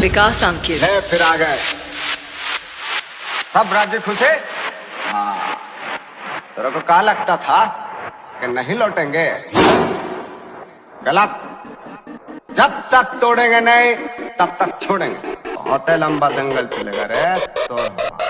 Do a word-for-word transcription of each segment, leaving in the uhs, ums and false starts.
विकास अंकित है फिर आ गए सब राज्य खुश है। हाँ, तेरे को क्या लगता था कि नहीं लौटेंगे? गलत। जब तक तोड़ेंगे नहीं तब तक छोड़ेंगे। बहुत लंबा दंगल चलेगा रे तो।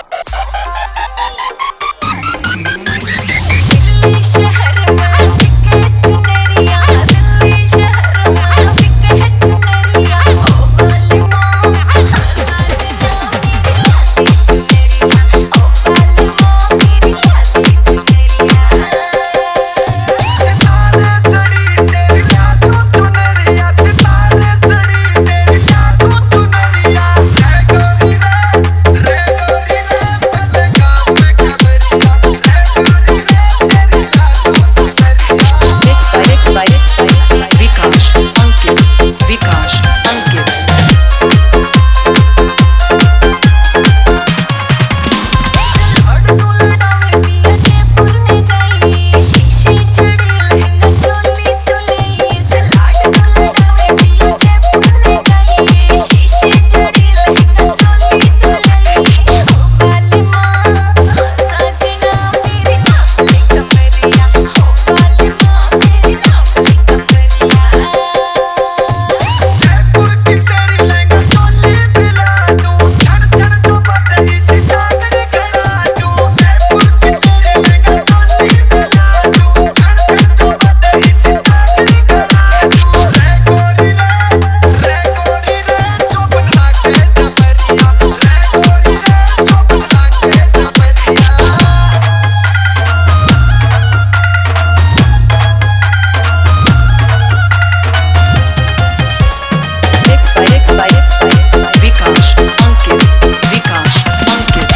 विकास अंकित विकास अंकित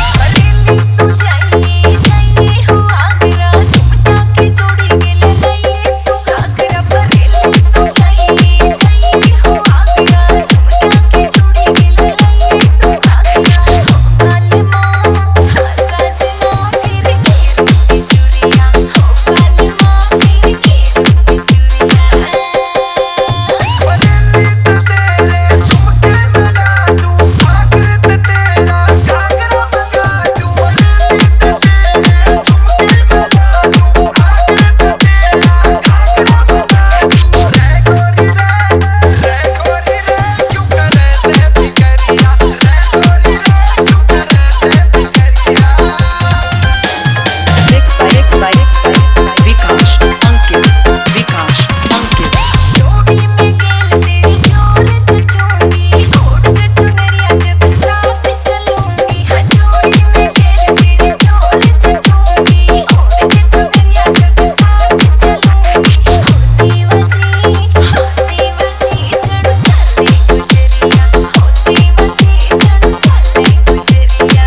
विकास अंकित विकास अंकित जोड़ी में गेल तेरी जोर तुझोंगी घोड़ के चुनरिया जब साथ चलूंगी। हाँ जोड़ी में गेल तेरी जोर तुझोंगी घोड़ के चुनरिया जब साथ चलूंगी। होती वजी होती वजी चढ़ चले गुजरिया होती वजी चढ़ चले गुजरिया।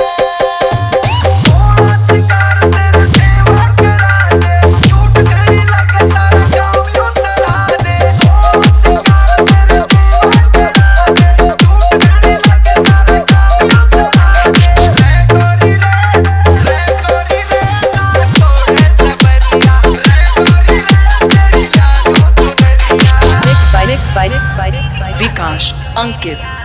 सोना शिकार तेरे देवा करा दे झूठ घड़ी लगे सारा काम यूं सरा दे। सोना शिकार तेरे देवा करा दे झूठ घड़ी लगे सारा काम यूं सरा दे। रे गोरी रे रे गोरी रे ना तोड़े सबरिया रे गोरी रे तेरी यादों चुनरिया। Mixed by Mixed by Mixed by Mixed by Vikas Ankit